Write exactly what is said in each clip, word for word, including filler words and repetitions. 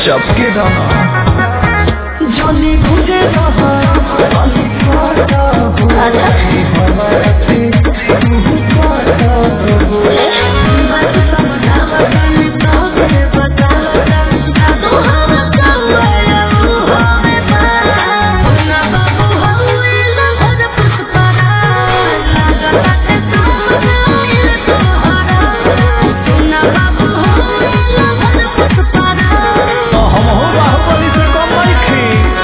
चपके दाना जोली बुझे रहा वाली पाता हो हमारा से तू पाता हो बस समझावा जाने तो के बता तू हम कौया तू हमें पता ना बाबू हवे लहर पुष्परा लगता तू जाए तोहरा ना बाबू हवे लहर पुष्परा हम हो बाहुबली से कम नहीं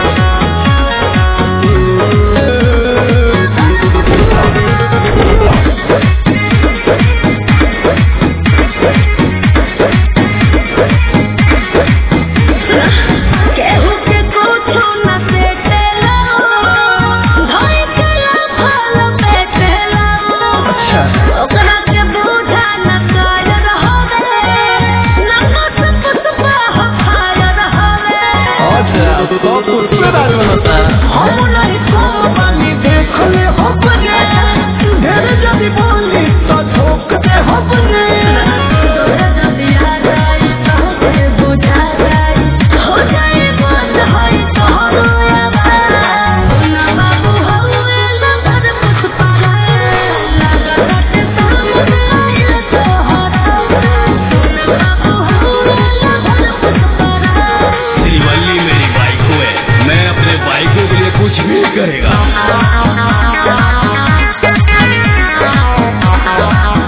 केहू के कुछो न सेटेला धोई केला फल पेटेला अच्छा ओकरा के बूझा न कर रहवे न कस पुष्पा खाय रहवे अच्छा तो पुष्पे राज बनता हम नहीं पानी देखले होबने ढेर जदी बोली तो ठोक दे होबने जदी आ जाए तो बुझा जाए हो जाए बंद है तोहरो आवाज ना बाबू हवे लहर पुष्परा लगत सामने आइल तोहरा ना बाबू हवे लहर पुष्परा श्रीवल्ली मेरी बाइको है, मैं अपने बाइकों के लिए कुछ भी करेगा।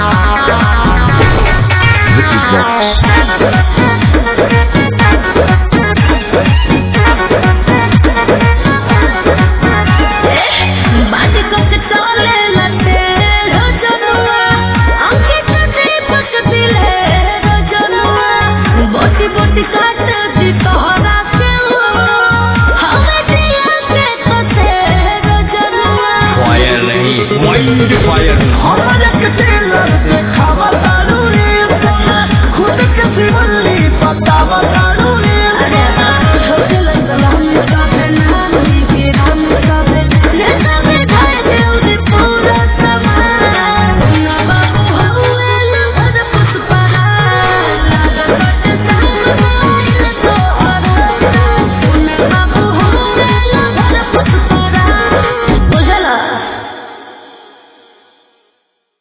This is Vox.